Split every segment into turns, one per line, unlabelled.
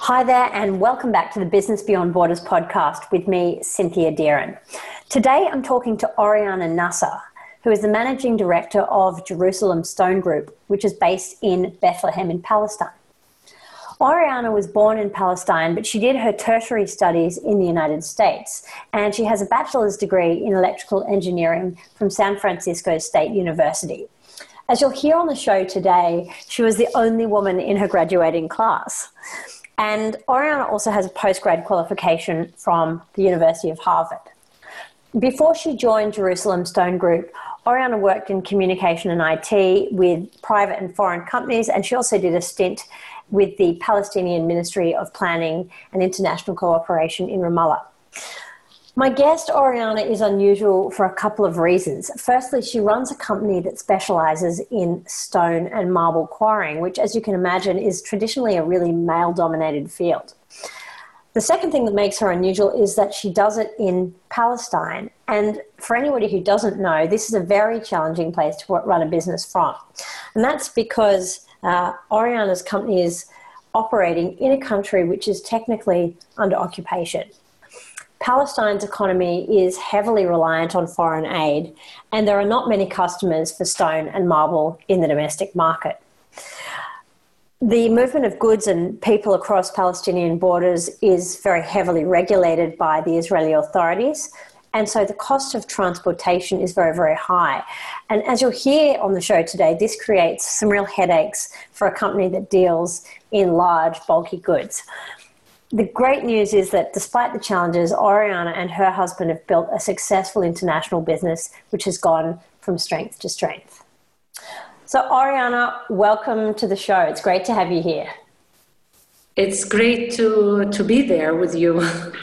Hi there, and welcome back to the Business Beyond Borders podcast with me, Cynthia Deeren. Today I'm talking to Oriana Nasser, who is the Managing Director of Jerusalem Stone Group, which is based in Bethlehem in Palestine. Oriana was born in Palestine, but she did her tertiary studies in the United States, and she has a bachelor's degree in electrical engineering from San Francisco State University. As you'll hear on the show today, she was the only woman in her graduating class. And Oriana also has a postgrad qualification from the University of Harvard. Before she joined Jerusalem Stone Group, Oriana worked in communication and IT with private and foreign companies, and she also did a stint with the Palestinian Ministry of Planning and International Cooperation in Ramallah. My guest, Oriana, is unusual for a couple of reasons. Firstly, she runs a company that specialises in stone and marble quarrying, which, as you can imagine, is traditionally a really male-dominated field. The second thing that makes her unusual is that she does it in Palestine. And for anybody who doesn't know, this is a very challenging place to run a business from. And that's because Oriana's company is operating in a country which is technically under occupation. Palestine's economy is heavily reliant on foreign aid, and there are not many customers for stone and marble in the domestic market. The movement of goods and people across Palestinian borders is very heavily regulated by the Israeli authorities, and so the cost of transportation is very, very high. And as you'll hear on the show today, this creates some real headaches for a company that deals in large, bulky goods. The great news is that despite the challenges, Oriana and her husband have built a successful international business which has gone from strength to strength. So Oriana, welcome to the show. It's great to have you here.
It's great to be there with you.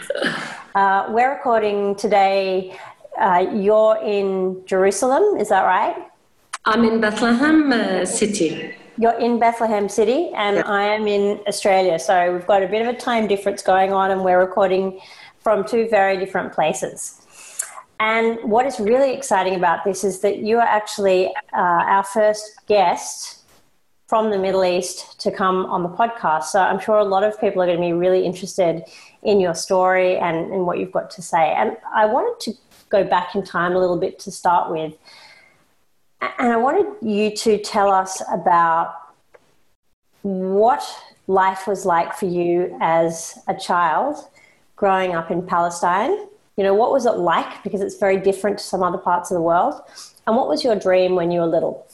We're recording today. You're in Jerusalem, is that right?
I'm in Bethlehem City.
You're in Bethlehem City, and
yeah.
I am in Australia. So we've got a bit of a time difference going on, and we're recording from two very different places. And what is really exciting about this is that you are actually our first guest from the Middle East to come on the podcast. So I'm sure a lot of people are going to be really interested in your story and in what you've got to say. And I wanted to go back in time a little bit to start with. And I wanted you to tell us about what life was like for you as a child growing up in Palestine. You know, what was it like? Because it's very different to some other parts of the world. And what was your dream when you were little?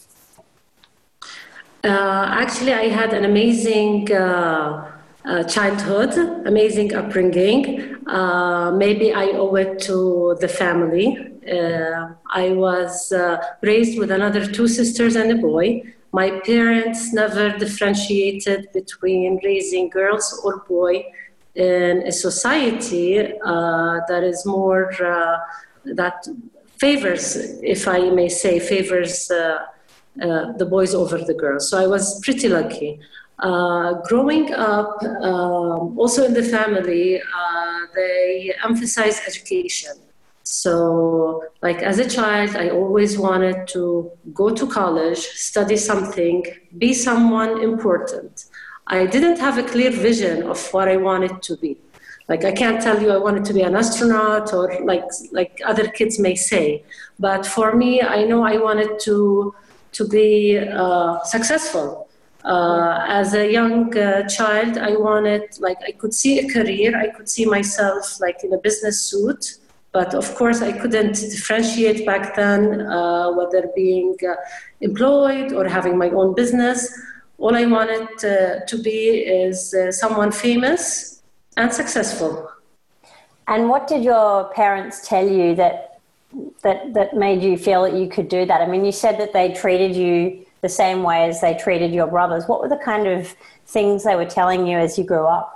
Actually, I had an amazing childhood, amazing upbringing. Maybe I owe it to the family. I was raised with another two sisters and a boy. My parents never differentiated between raising girls or boy in a society that is more, that favors, if I may say, favors the boys over the girls. So I was pretty lucky. Growing up, also in the family, they emphasize education. So, like as a child, I always wanted to go to college, study something, be someone important. I didn't have a clear vision of what I wanted to be. Like I can't tell you I wanted to be an astronaut or like other kids may say. But for me, I know I wanted to be successful. As a young child, I wanted, like, I could see a career, I could see myself like in a business suit, but of course I couldn't differentiate back then whether being employed or having my own business. All I wanted to be is someone famous and successful.
And what did your parents tell you that made you feel that you could do that? I mean, you said that they treated you the same way as they treated your brothers. What were the kind of things they were telling you as you grew up?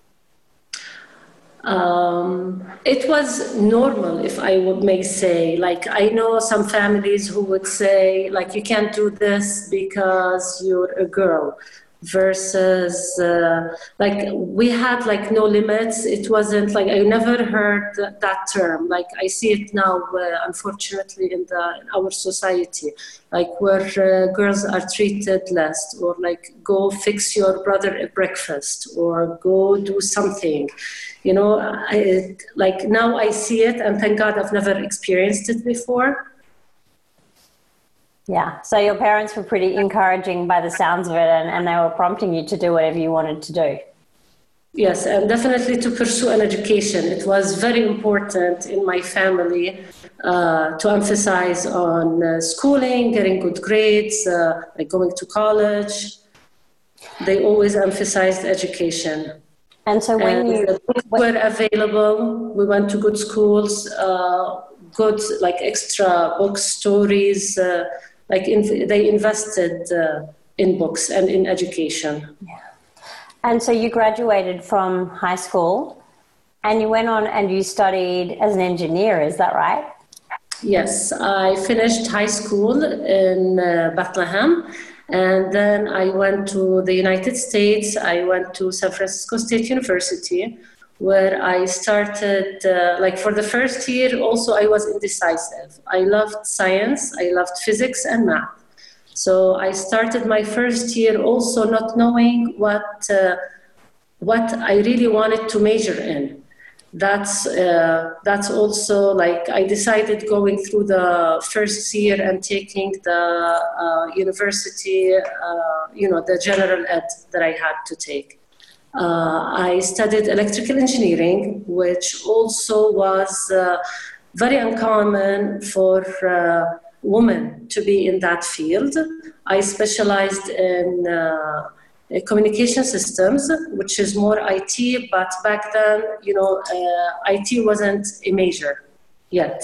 It was normal, if I may say. Like, I know some families who would say, like, you can't do this because you're a girl. versus like we had like no limits. It wasn't like, I never heard that term. Like I see it now, unfortunately, in our society, like where girls are treated less, or like go fix your brother a breakfast, or go do something. You know, like now I see it, and thank God I've never experienced it before.
Yeah, so your parents were pretty encouraging by the sounds of it, and they were prompting you to do whatever you wanted to do.
Yes, and definitely to pursue an education. It was very important in my family to emphasize on schooling, getting good grades, like going to college. They always emphasized education.
And so when
the books were available, we went to good schools, good like extra books, stories, they invested in books and in education.
Yeah. And so you graduated from high school and you went on and you studied as an engineer, is that right?
Yes, I finished high school in Bethlehem, and then I went to the United States. I went to San Francisco State University, where I started, like for the first year also I was indecisive. I loved science, I loved physics and math. So I started my first year also not knowing what I really wanted to major in. That's also like I decided going through the first year and taking the university, the general ed that I had to take. I studied electrical engineering, which also was very uncommon for women to be in that field. I specialized in communication systems, which is more IT, but back then, IT wasn't a major yet.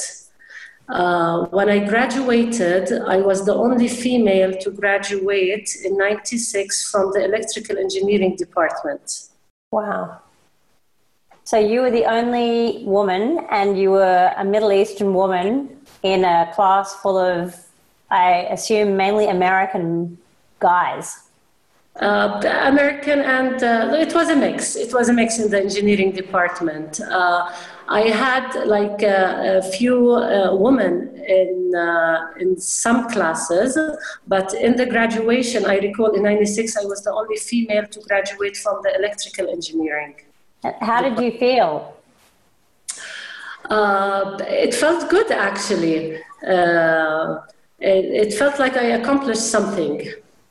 When I graduated, I was the only female to graduate in '96 from the electrical engineering department.
Wow. So you were the only woman, and you were a Middle Eastern woman in a class full of, I assume, mainly American guys.
American, and it was a mix. It was a mix in the engineering department. I had like a few women in some classes, but in the graduation, I recall in '96, I was the only female to graduate from the electrical engineering.
How did you feel?
It felt good, actually. It felt like I accomplished something.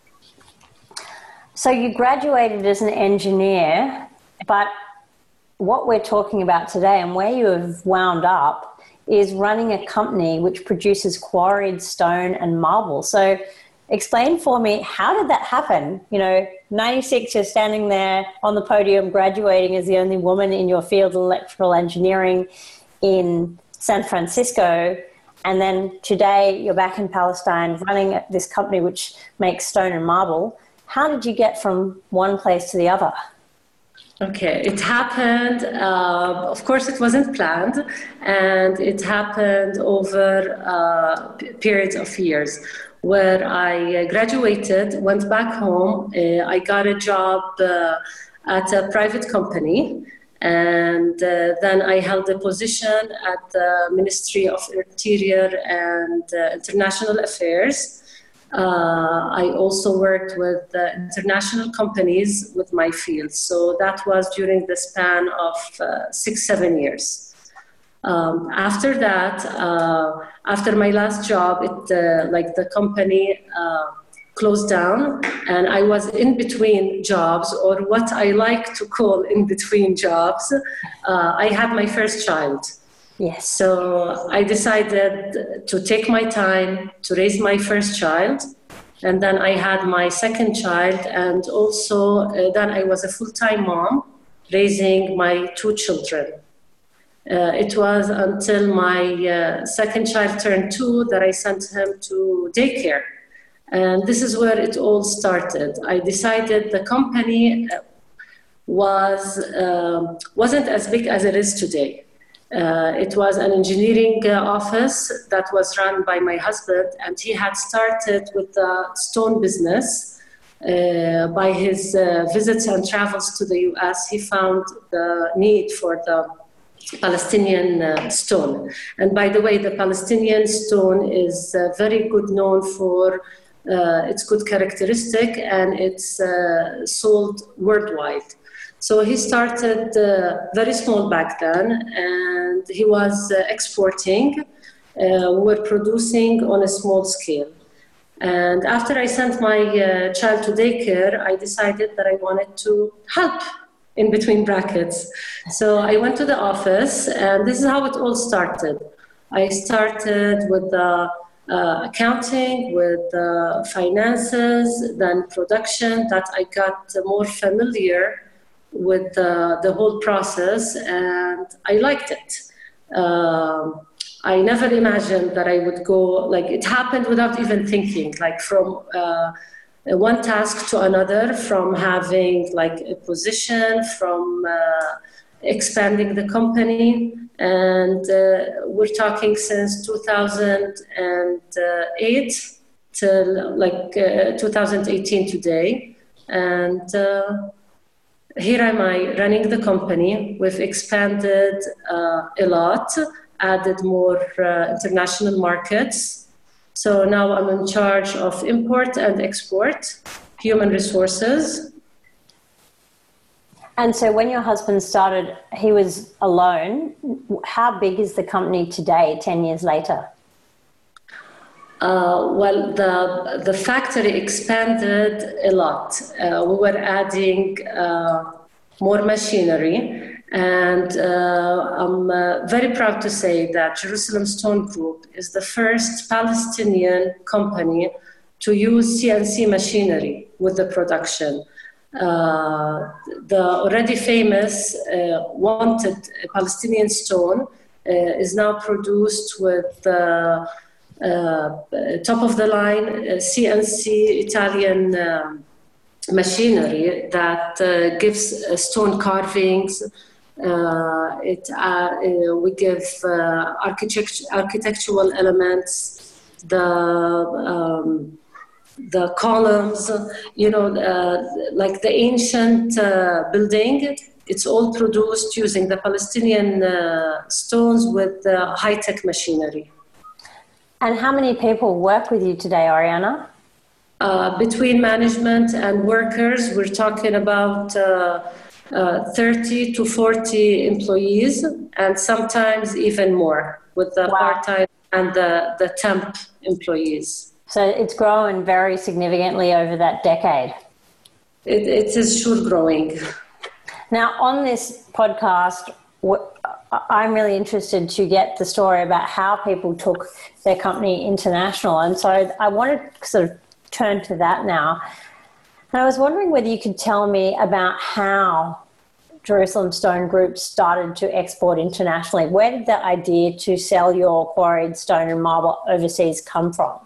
So you graduated as an engineer, but what we're talking about today and where you have wound up is running a company which produces quarried stone and marble. So explain for me, how did that happen? 96, you're standing there on the podium graduating as the only woman in your field of electrical engineering in San Francisco. And then today you're back in Palestine running this company which makes stone and marble. How did you get from one place to the other?
Okay, it happened, of course it wasn't planned, and it happened over periods of years. Where I graduated, went back home, I got a job at a private company, and then I held a position at the Ministry of Interior and International Affairs. I also worked with international companies with my field. So that was during the span of 6-7 years. After that, after my last job, the company closed down, and I was in between jobs, or what I like to call in between jobs. I had my first child.
Yes.
So I decided to take my time to raise my first child, and then I had my second child, and also then I was a full-time mom raising my 2 children. It was until my second child turned 2 that I sent him to daycare. And this is where it all started. I decided the company wasn't as big as it is today. It was an engineering office that was run by my husband, and he had started with the stone business By his visits and travels to the US, he found the need for the Palestinian stone. And by the way, the Palestinian stone is very good known for its good characteristic, and it's sold worldwide. So he started very small back then, and he was exporting. We were producing on a small scale. And after I sent my child to daycare, I decided that I wanted to help, in between brackets. So I went to the office, and this is how it all started. I started with the accounting, with finances, then production, that I got more familiar with the whole process, and I liked it. I never imagined that I would go, like, it happened without even thinking, like from one task to another, from having like a position, from expanding the company. And we're talking since 2008 till like 2018 today. And here am I running the company. We've expanded a lot, added more international markets. So now I'm in charge of import and export, human resources.
And so when your husband started, he was alone. How big is the company today, 10 years later?
Well, the factory expanded a lot. We were adding more machinery. And I'm very proud to say that Jerusalem Stone Group is the first Palestinian company to use CNC machinery with the production. The already famous wanted Palestinian stone is now produced with top of the line CNC Italian machinery that gives stone carvings. We give architectural elements, the columns, like the ancient building. It's all produced using the Palestinian stones with high-tech machinery.
And how many people work with you today, Oriana?
Between management and workers, we're talking about 30 to 40 employees, and sometimes even more with the part-time and the temp employees.
So it's grown very significantly over that decade.
It is sure growing.
Now, on this podcast, I'm really interested to get the story about how people took their company international. And so I wanted to sort of turn to that now. And I was wondering whether you could tell me about how Jerusalem Stone Group started to export internationally. Where did the idea to sell your quarried stone and marble overseas come from?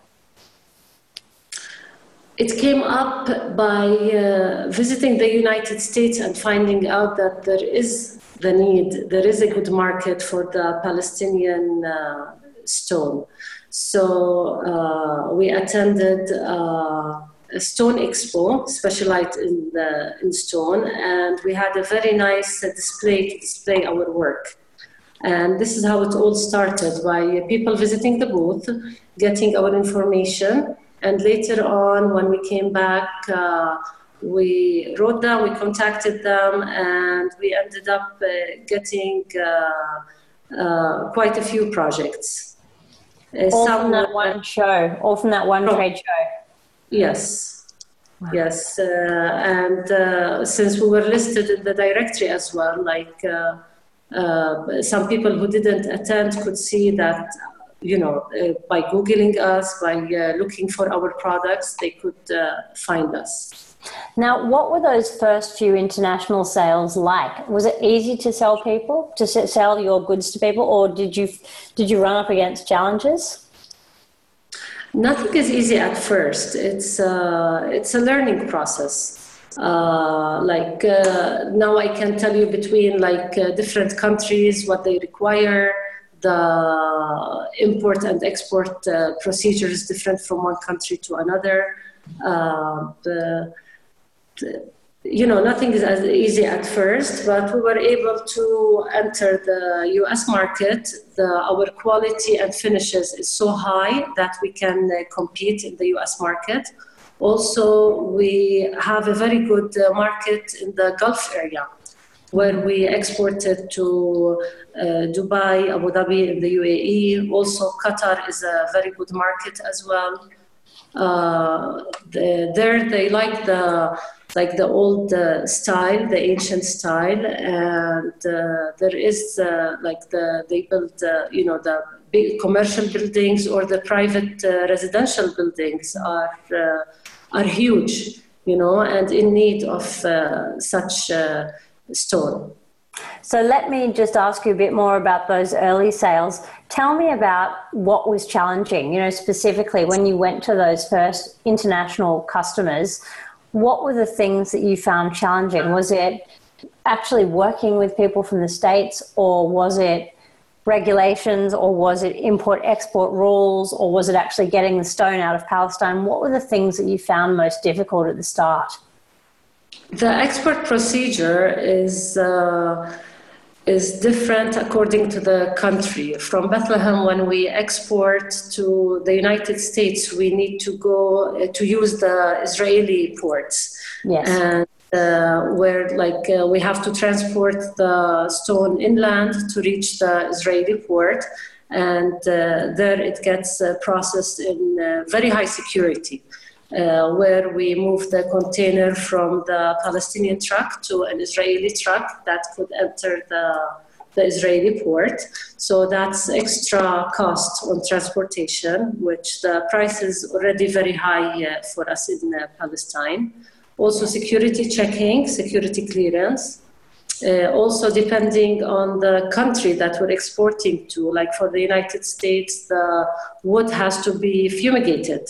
It came up by visiting the United States and finding out that there is the need, there is a good market for the Palestinian stone. So we attended a stone expo specialized in stone, and we had a very nice display to display our work. And this is how it all started, by people visiting the booth, getting our information. And later on, when we came back, we wrote them, we contacted them, and we ended up getting quite a few projects.
All from that one show, all from that one trade show?
Yes. Wow. Yes. And since we were listed in the directory as well, like some people who didn't attend could see that, by Googling us, by looking for our products, they could find us.
Now, what were those first few international sales like? Was it easy to sell your goods to people, or did you run up against challenges?
Nothing is easy at first. It's a learning process. Now I can tell you between different countries what they require. The import and export procedure is different from one country to another. Nothing is as easy at first, but we were able to enter the US market. Our quality and finishes is so high that we can compete in the US market. Also, we have a very good market in the Gulf area, where we exported to Dubai, Abu Dhabi, and the UAE. Also, Qatar is a very good market as well. There they like the old style, the ancient style, and there is they build the big commercial buildings or the private residential buildings are huge, and in need of such stone.
So let me just ask you a bit more about those early sales. Tell me about what was challenging, specifically when you went to those first international customers. What were the things that you found challenging? Was it actually working with people from the States, or was it regulations, or was it import-export rules, or was it actually getting the stone out of Palestine? What were the things that you found most difficult at the start?
The export procedure is different according to the country. From Bethlehem, when we export to the United States, we need to go to use the Israeli ports.
Yes.
And where we have to transport the stone inland to reach the Israeli port, and there it gets processed in very high security. Where we move the container from the Palestinian truck to an Israeli truck that could enter the Israeli port. So that's extra cost on transportation, which the price is already very high for us in Palestine. Also security checking, security clearance. Also depending on the country that we're exporting to, like for the United States, the wood has to be fumigated.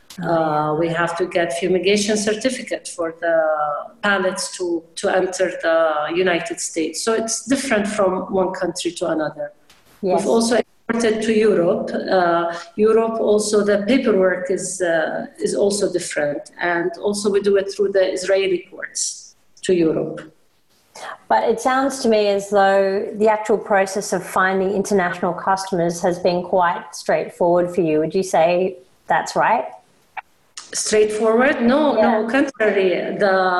We have to get fumigation certificate for the pallets to enter the United States. So it's different from one country to another. Yes. We've also exported to Europe. Europe also, the paperwork is also different. And also we do it through the Israeli ports to Europe.
But it sounds to me as though the actual process of finding international customers has been quite straightforward for you. Would you say that's right?
Straightforward? No, contrary.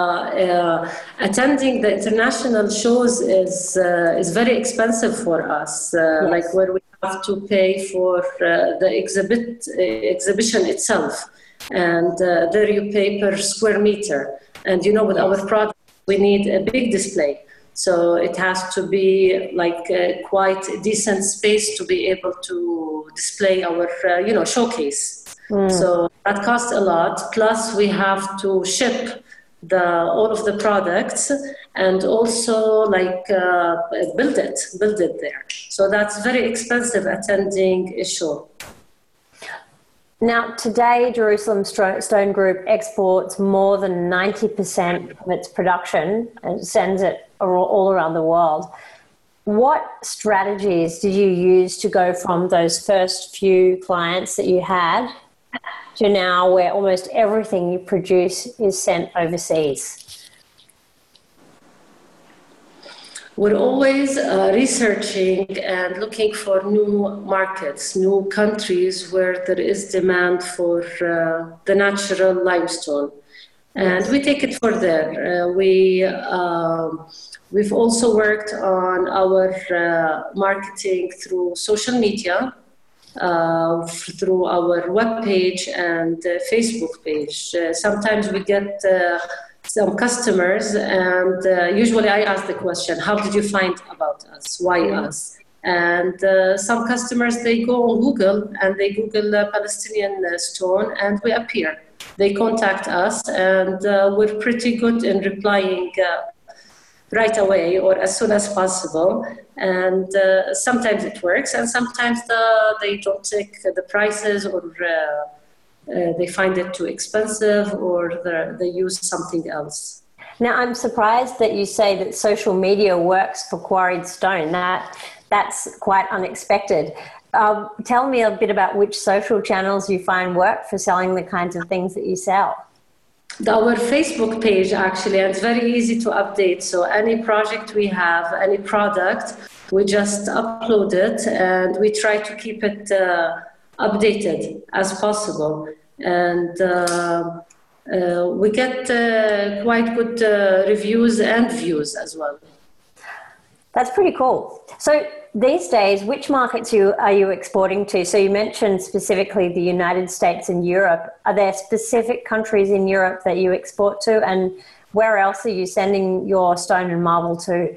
The attending the international shows is very expensive for us. Yes. Like where we have to pay for the exhibition itself, and there you pay per square meter. And with our product, we need a big display, so it has to be like quite a decent space to be able to display our showcase. So that costs a lot. Plus, we have to ship all of the products and also build it there. So that's very expensive attending a show.
Now, today, Jerusalem Stone Group exports more than 90% of its production and sends it all around the world. What strategies did you use to go from those first few clients that you had to now where almost everything you produce is sent overseas?
We're always researching and looking for new markets, new countries where there is demand for the natural limestone. And we take it further. We've also worked on our marketing through social media, through our webpage and Facebook page. Sometimes we get some customers, and usually I ask the question, how did you find about us? Why us? And some customers, they go on Google and they Google Palestinian stone and we appear. They contact us, and we're pretty good in replying right away or as soon as possible. And sometimes it works, and sometimes they don't take the prices, or they find it too expensive, or they use something else.
Now, I'm surprised that you say that social media works for quarried stone. That's quite unexpected. Tell me a bit about which social channels you find work for selling the kinds of things that you sell.
Our Facebook page, actually, and it's very easy to update. So any project we have, any product, we just upload it and we try to keep it updated as possible. And we get quite good reviews and views as well.
That's pretty cool. So these days, which markets are you exporting to? So you mentioned specifically the United States and Europe. Are there specific countries in Europe that you export to? And where else are you sending your stone and marble to?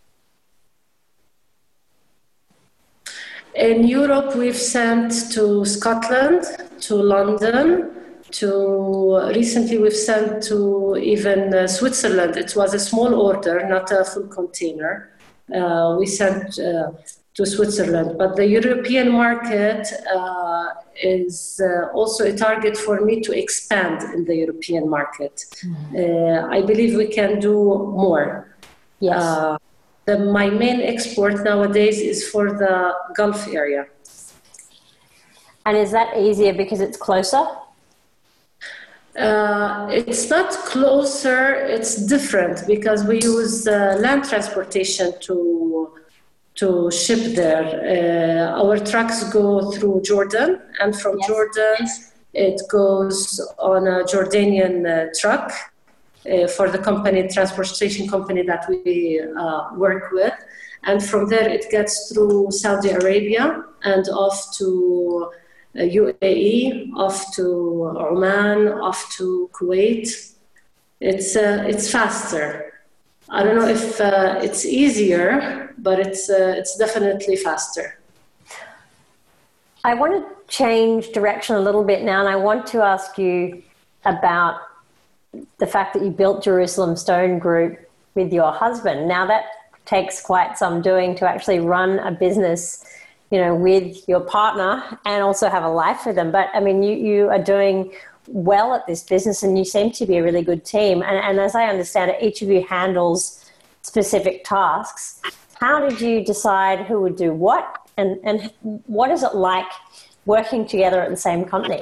In Europe, we've sent to Scotland, to London, recently we've sent to even Switzerland. It was a small order, not a full container. We sent to Switzerland, but the European market is also a target for me to expand in the European market. I believe we can do more.
Yes.
My main export nowadays is for the Gulf area.
And is that easier because it's closer?
It's not closer, it's different because we use land transportation to ship there. Our trucks go through Jordan, and from Jordan it goes on a Jordanian truck for the transportation company that we work with. And from there it gets through Saudi Arabia and off to UAE, off to Oman, off to Kuwait. It's faster. I don't know if it's easier, but it's definitely faster.
I want to change direction a little bit now, and I want to ask you about the fact that you built Jerusalem Stone Group with your husband. Now that takes quite some doing to actually run a business, with your partner and also have a life with them. But I mean, you are doing well at this business and you seem to be a really good team. And as I understand it, each of you handles specific tasks. How did you decide who would do what? And what is it like working together at the same company?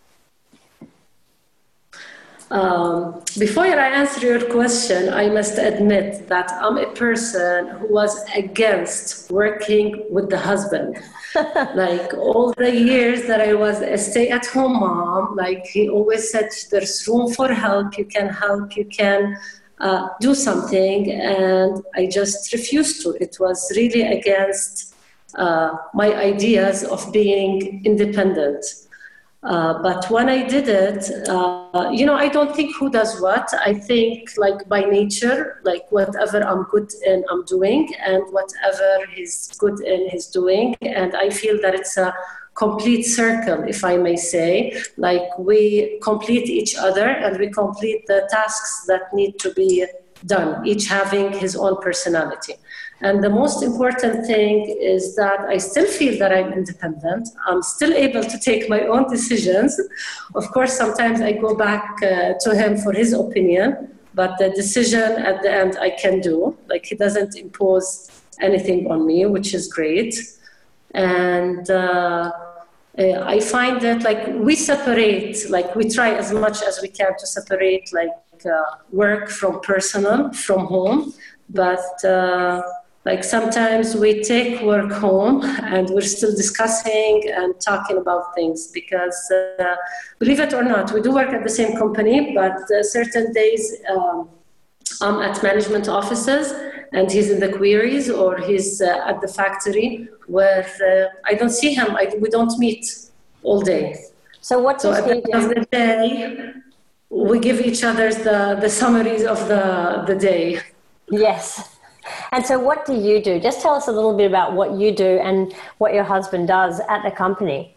Before I answer your question, I must admit that I'm a person who was against working with the husband. Like all the years that I was a stay-at-home mom, like he always said, there's room for help, you can help, you can do something. And I just refused to. It was really against my ideas of being independent. But when I did it, I don't think who does what. I think like by nature, like whatever I'm good in, I'm doing, and whatever he's good in, he's doing. And I feel that it's a complete circle, if I may say. Like we complete each other and we complete the tasks that need to be done, each having his own personality. And the most important thing is that I still feel that I'm independent. I'm still able to take my own decisions. Of course, sometimes I go back to him for his opinion, but the decision at the end I can do. Like he doesn't impose anything on me, which is great. And I find that like we separate, like we try as much as we can to separate like work from personal, from home. But like sometimes we take work home and we're still discussing and talking about things because believe it or not, we do work at the same company, but certain days I'm at management offices and he's in the queries or he's at the factory where I don't see him. We don't meet all day.
So what does
at the end of the day, we give each other the summaries of the day.
Yes. And so what do you do? Just tell us a little bit about what you do and what your husband does at the company.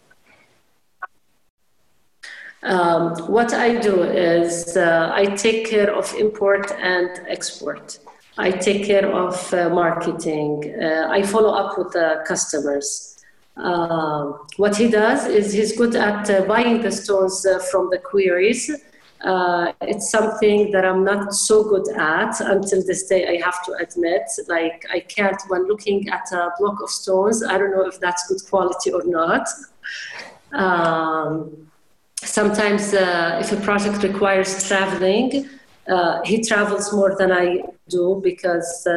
What I do is I take care of import and export. I take care of marketing. I follow up with the customers. What he does is he's good at buying the stones from the quarries. It's something that I'm not so good at until this day, I have to admit. Like I can't, when looking at a block of stones, I don't know if that's good quality or not. Sometimes if a project requires traveling, he travels more than I do because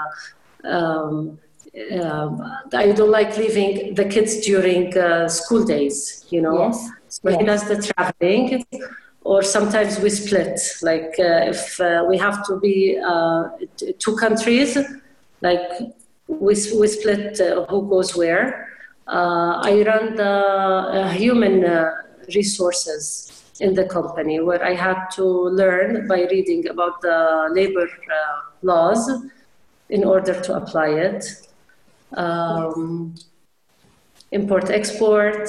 I don't like leaving the kids during school days, you know.
Yes.
So he does the traveling, or sometimes we split. Like if we have to be two countries, like we split who goes where. I run the human resources in the company, where I had to learn by reading about the labor laws in order to apply it. Import, export.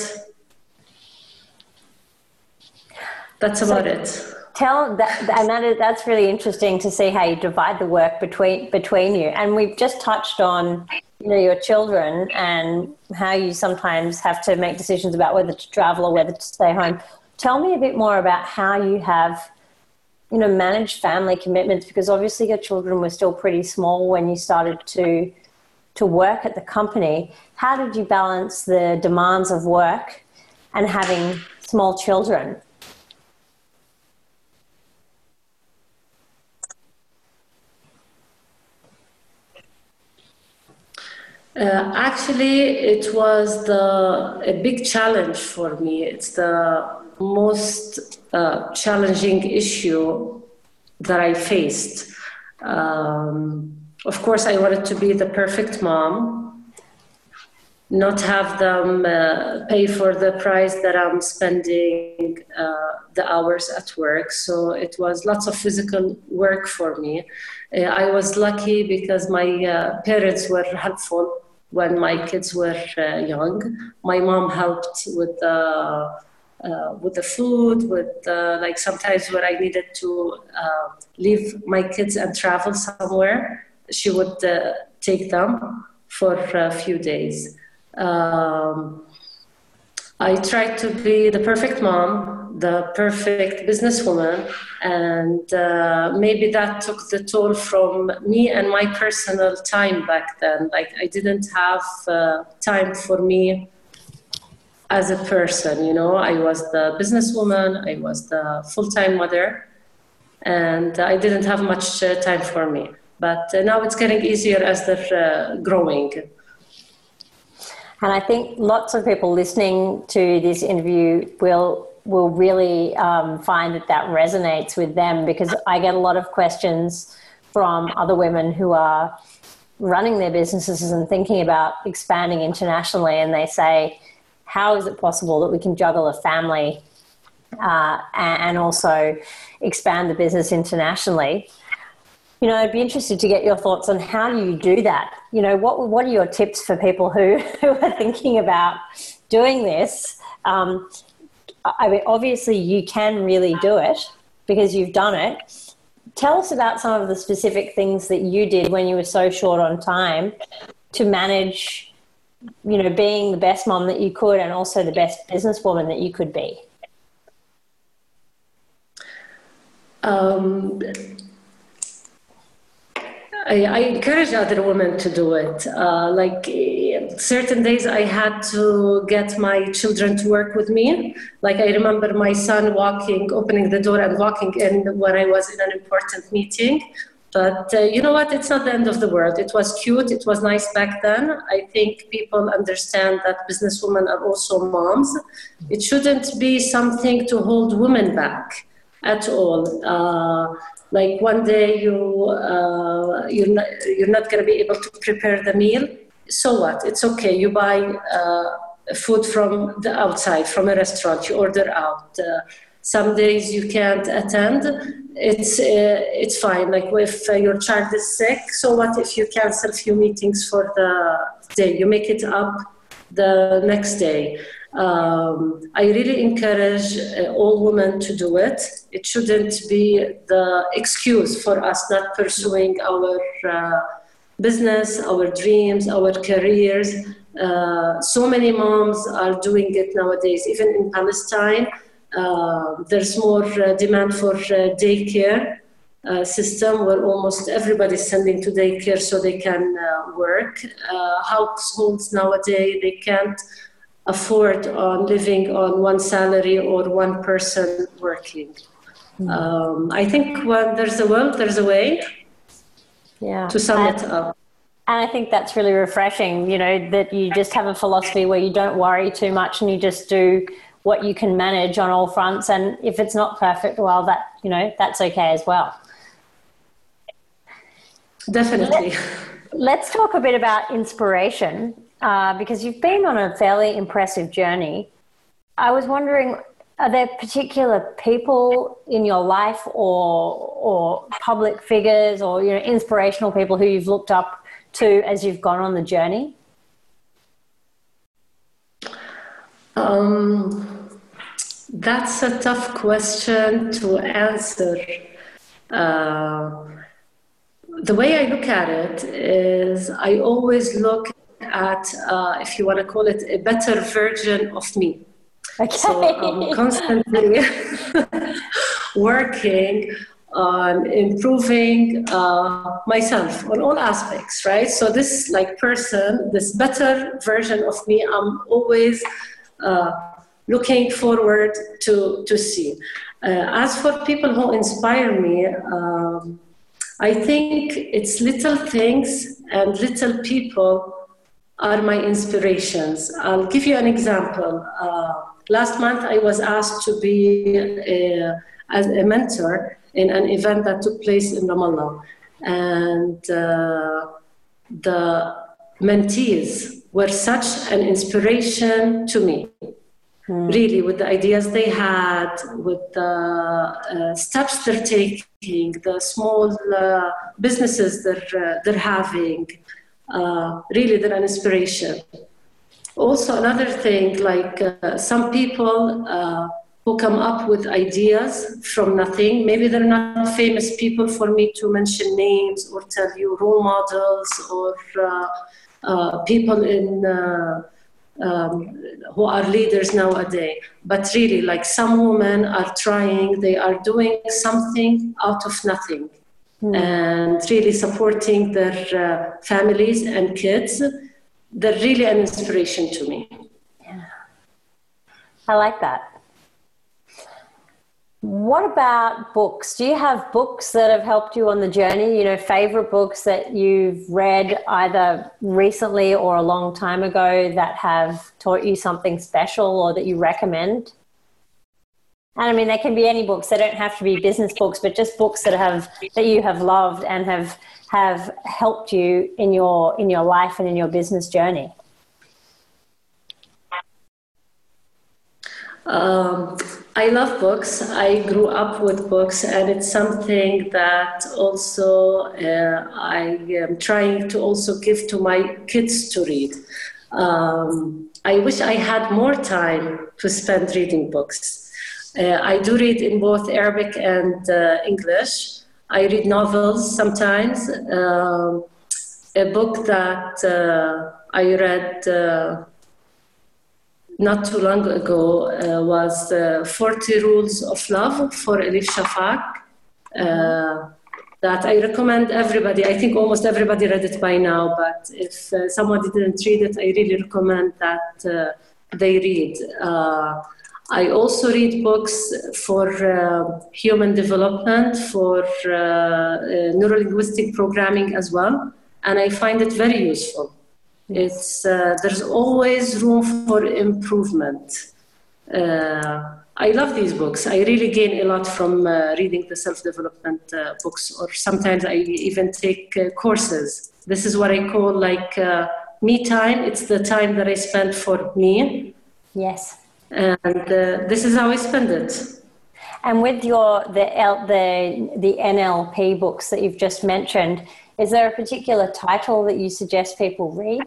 That's about it.
Tell that, and that's really interesting to see how you divide the work between you. And we've just touched on, you know, your children and how you sometimes have to make decisions about whether to travel or whether to stay home. Tell me a bit more about how you have, you know, managed family commitments, because obviously your children were still pretty small when you started to work at the company. How did you balance the demands of work and having small children?
Actually, it was a big challenge for me. It's the most challenging issue that I faced. Of course, I wanted to be the perfect mom, not have them pay for the price that I'm spending the hours at work. So it was lots of physical work for me. I was lucky because my parents were helpful when my kids were young. My mom helped with the food, like sometimes when I needed to leave my kids and travel somewhere, she would take them for a few days. I tried to be the perfect mom, the perfect businesswoman, and maybe that took the toll from me and my personal time back then. Like I didn't have time for me as a person, you know. I was the businesswoman, I was the full-time mother, and I didn't have much time for me. But now it's getting easier as they're growing.
And I think lots of people listening to this interview will really find that resonates with them, because I get a lot of questions from other women who are running their businesses and thinking about expanding internationally, and they say, how is it possible that we can juggle a family and also expand the business internationally? You know, I'd be interested to get your thoughts on how do you do that? You know, what are your tips for people who are thinking about doing this? I mean, obviously you can really do it because you've done it. Tell us about some of the specific things that you did when you were so short on time to manage, you know, being the best mom that you could and also the best businesswoman that you could be.
I encourage other women to do it. Like certain days I had to get my children to work with me. Like I remember my son opening the door and walking in when I was in an important meeting. But you know what? It's not the end of the world. It was cute. It was nice back then. I think people understand that businesswomen are also moms. It shouldn't be something to hold women back at all. Like one day you're not going to be able to prepare the meal. So what? It's okay. You buy food from the outside, from a restaurant. You order out. Some days you can't attend. It's fine. Like if your child is sick, so what if you cancel a few meetings for the day? You make it up the next day. I really encourage all women to do it. It shouldn't be the excuse for us not pursuing our business, our dreams, our careers. So many moms are doing it nowadays. Even in Palestine, there's more demand for daycare system where almost everybody's sending to daycare so they can work. Households nowadays, they can't afford on living on one salary or one person working. I think when there's a will, there's a way.
Yeah.
To sum it up.
And I think that's really refreshing, you know, that you just have a philosophy where you don't worry too much and you just do what you can manage on all fronts. And if it's not perfect, well, that, you know, that's okay as well.
Definitely.
Let's talk a bit about inspiration, because you've been on a fairly impressive journey. I was wondering, are there particular people in your life or public figures or, you know, inspirational people who you've looked up to as you've gone on the journey?
That's a tough question to answer. The way I look at it is I always look at, if you want to call it, a better version of me.
Okay.
So I'm constantly working on improving myself on all aspects, right? So this this better version of me, I'm always looking forward to see. As for people who inspire me, I think it's little things and little people are my inspirations. I'll give you an example. Last month, I was asked to be as a mentor in an event that took place in Ramallah. And the mentees were such an inspiration to me. Really, with the ideas they had, with the steps they're taking, the small businesses they're having, really they're an inspiration. Also, another thing, like some people who come up with ideas from nothing. Maybe they're not famous people for me to mention names or tell you role models or people in who are leaders nowadays. But really, like some women are trying, they are doing something out of nothing and really supporting their families and kids. They're really an inspiration to me.
Yeah. I like that. What about books? Do you have books that have helped you on the journey? You know, favorite books that you've read either recently or a long time ago that have taught you something special or that you recommend? And I mean, they can be any books. They don't have to be business books, but just books that you have loved and have helped you in your life and in your business journey.
I love books. I grew up with books, and it's something that also I am trying to also give to my kids to read. I wish I had more time to spend reading books. I do read in both Arabic and English. I read novels sometimes. A book that I read not too long ago was 40 Rules of Love for Elif Shafak, that I recommend everybody. I think almost everybody read it by now, but if someone didn't read it, I really recommend that they read. I also read books for human development, for neurolinguistic programming as well, and I find it very useful. It's there's always room for improvement. I love these books. I really gain a lot from reading the self-development books, or sometimes I even take courses. This is what I call like me time. It's the time that I spend for me.
Yes.
And this is how I spend it.
And with the NLP books that you've just mentioned, is there a particular title that you suggest people read?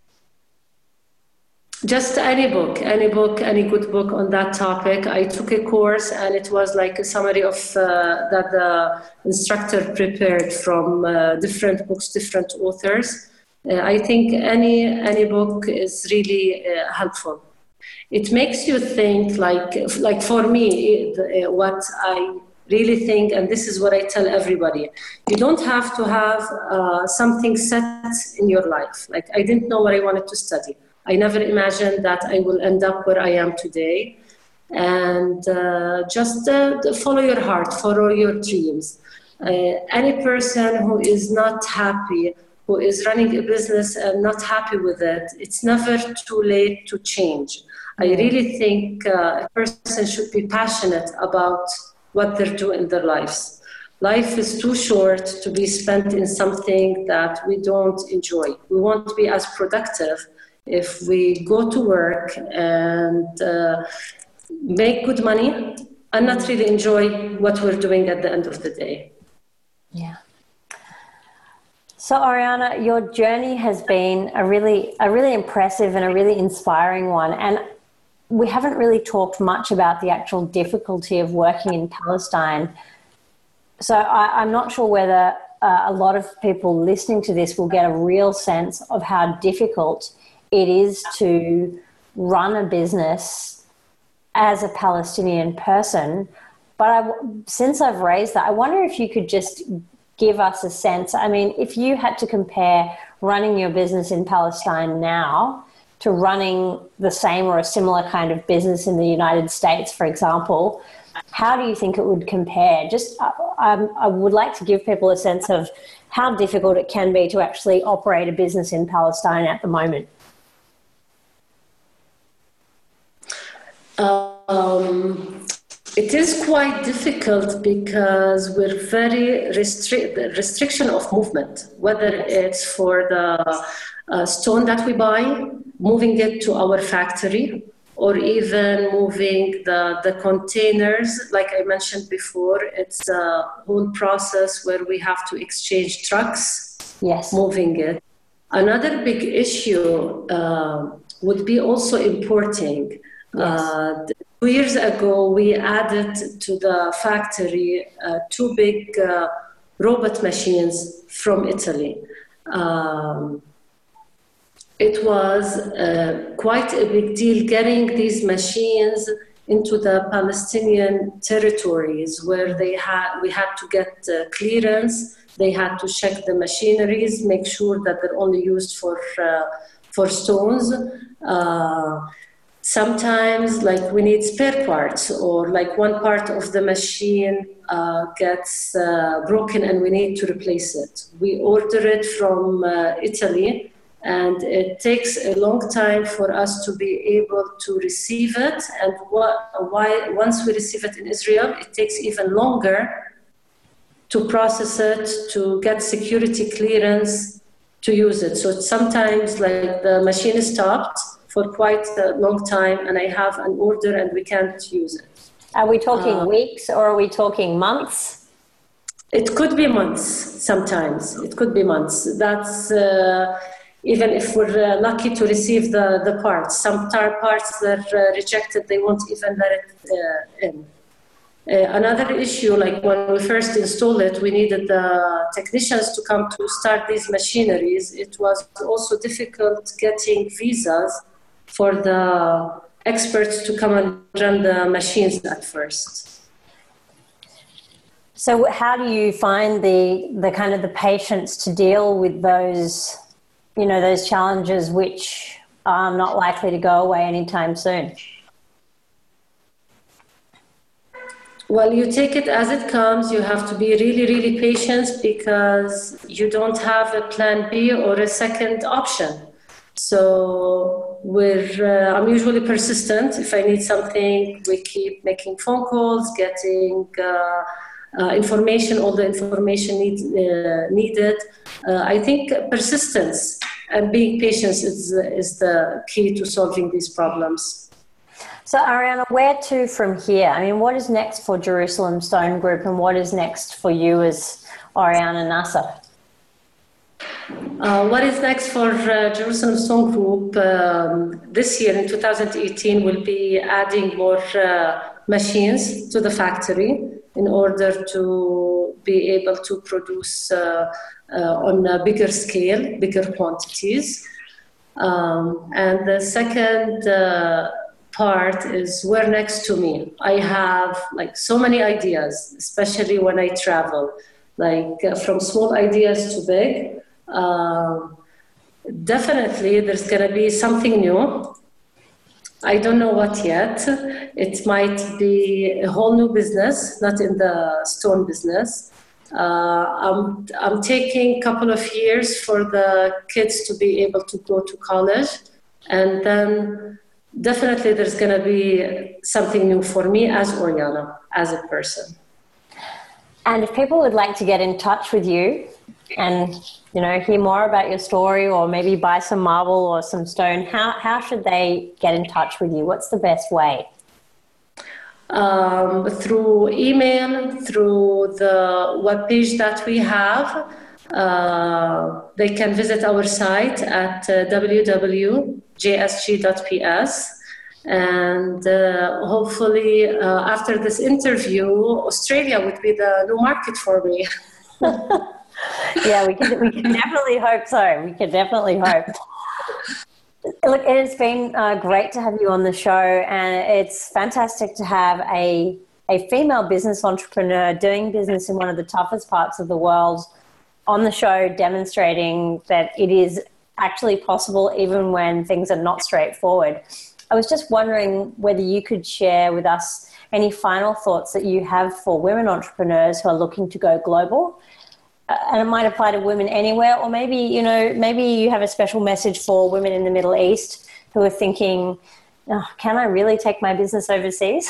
Just any book, any good book on that topic. I took a course, and it was like a summary of that the instructor prepared from different books, different authors. I think any book is really helpful. It makes you think, like for me, what I really think, and this is what I tell everybody, you don't have to have something set in your life. Like I didn't know what I wanted to study. I never imagined that I will end up where I am today. And just follow your heart, follow your dreams. Any person who is not happy, who is running a business and not happy with it, it's never too late to change. I really think a person should be passionate about what they're doing in their lives. Life is too short to be spent in something that we don't enjoy. We won't be as productive if we go to work and make good money and not really enjoy what we're doing at the end of the day.
Yeah. So Oriana, your journey has been a really impressive and a really inspiring one. And we haven't really talked much about the actual difficulty of working in Palestine. So I'm not sure whether a lot of people listening to this will get a real sense of how difficult it is to run a business as a Palestinian person. But since I've raised that, I wonder if you could just give us a sense. I mean, if you had to compare running your business in Palestine now to running the same or a similar kind of business in the United States, for example, how do you think it would compare? Just, I would like to give people a sense of how difficult it can be to actually operate a business in Palestine at the moment.
It is quite difficult because we're very restriction of movement, whether it's for the stone that we buy, moving it to our factory, or even moving the containers. Like I mentioned before, it's a whole process where we have to exchange trucks, moving it. Another big issue would be also importing. 2 years ago, we added to the factory 2 big robot machines from Italy. It was quite a big deal getting these machines into the Palestinian territories where we had to get clearance. They had to check the machineries, make sure that they're only used for stones. Sometimes, like, we need spare parts, or like one part of the machine gets broken and we need to replace it. We order it from Italy, and it takes a long time for us to be able to receive it. And once we receive it in Israel, it takes even longer to process it, to get security clearance to use it. So sometimes, like, the machine is stopped for quite a long time, and I have an order and we can't use it.
Are we talking weeks, or are we talking months?
It could be months sometimes. It could be months. That's even if we're lucky to receive the parts. Some parts that are rejected, they won't even let it in. Another issue, like when we first installed it, we needed the technicians to come to start these machineries. It was also difficult getting visas for the experts to come and run the machines at first.
So how do you find the kind of the patience to deal with those, those challenges which are not likely to go away anytime soon?
Well, you take it as it comes. You have to be really, really patient because you don't have a plan B or a second option. So I'm usually persistent. If I need something, we keep making phone calls, getting information, all the information needed. I think persistence and being patient is the key to solving these problems.
So Oriana, where to from here? I mean, what is next for Jerusalem Stone Group, and what is next for you as Oriana Nasser?
What is next for Jerusalem Stone Group? This year in 2018, we'll be adding more machines to the factory in order to be able to produce on a bigger scale, bigger quantities. And the second part is where next to me. I have like so many ideas, especially when I travel, like from small ideas to big. Definitely, there's going to be something new. I don't know what yet. It might be a whole new business, not in the stone business. I'm taking a couple of years for the kids to be able to go to college, and then definitely there's going to be something new for me as Oriana, as a person.
And if people would like to get in touch with you and, hear more about your story, or maybe buy some marble or some stone, how should they get in touch with you? What's the best way?
Through email, through the webpage that we have. They can visit our site at www.jsg.ps. And hopefully after this interview, Australia would be the new market for me.
Yeah, we can definitely hope so. We can definitely hope. Look, it has been great to have you on the show, and it's fantastic to have a female business entrepreneur doing business in one of the toughest parts of the world on the show, demonstrating that it is actually possible even when things are not straightforward. I was just wondering whether you could share with us any final thoughts that you have for women entrepreneurs who are looking to go global. And it might apply to women anywhere, or maybe you have a special message for women in the Middle East who are thinking, can I really take my business overseas?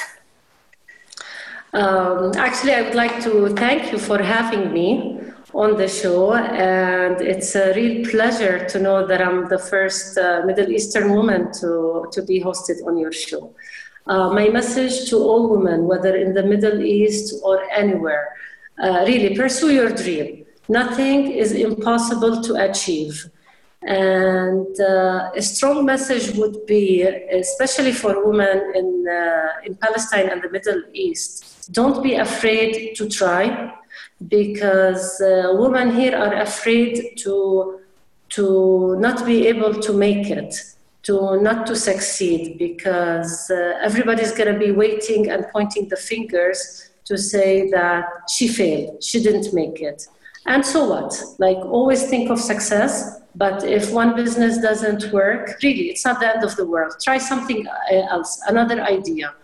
Actually, I would like to thank you for having me on the show, and it's a real pleasure to know that I'm the first Middle Eastern woman to be hosted on your show. My message to all women, whether in the Middle East or anywhere, really pursue your dream. Nothing is impossible to achieve. And a strong message would be, especially for women in Palestine and the Middle East, don't be afraid to try, because women here are afraid to not be able to make it, not to succeed, because everybody's going to be waiting and pointing the fingers to say that she failed, she didn't make it. And so what? Like, always think of success, but if one business doesn't work, really, it's not the end of the world. Try something else, another idea.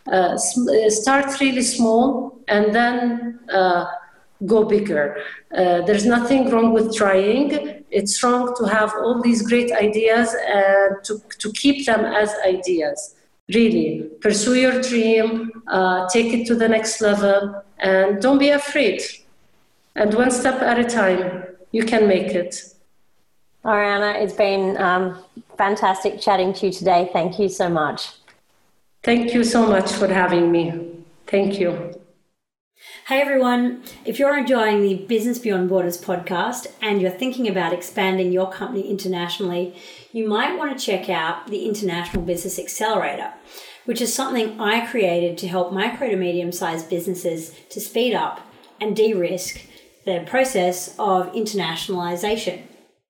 Start really small and then go bigger. There's nothing wrong with trying. It's wrong to have all these great ideas and to keep them as ideas. Really, pursue your dream, take it to the next level, and don't be afraid. And one step at a time, you can make it.
Oriana, it's been fantastic chatting to you today. Thank you so much.
Thank you so much for having me. Thank you.
Hey everyone, if you're enjoying the Business Beyond Borders podcast and you're thinking about expanding your company internationally, you might want to check out the International Business Accelerator, which is something I created to help micro to medium-sized businesses to speed up and de-risk the process of internationalization.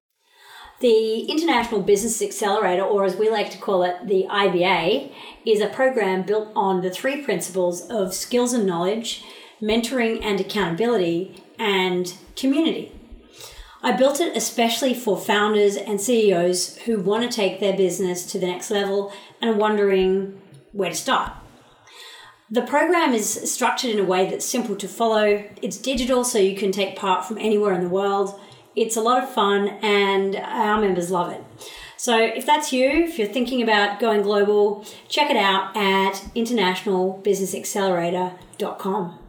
The International Business Accelerator, or as we like to call it, the IBA, is a program built on the three principles of skills and knowledge, mentoring and accountability, and community. I built it especially for founders and CEOs who want to take their business to the next level and are wondering where to start. The program is structured in a way that's simple to follow. It's digital, so you can take part from anywhere in the world. It's a lot of fun, and our members love it. So if that's you, if you're thinking about going global, check it out at internationalbusinessaccelerator.com.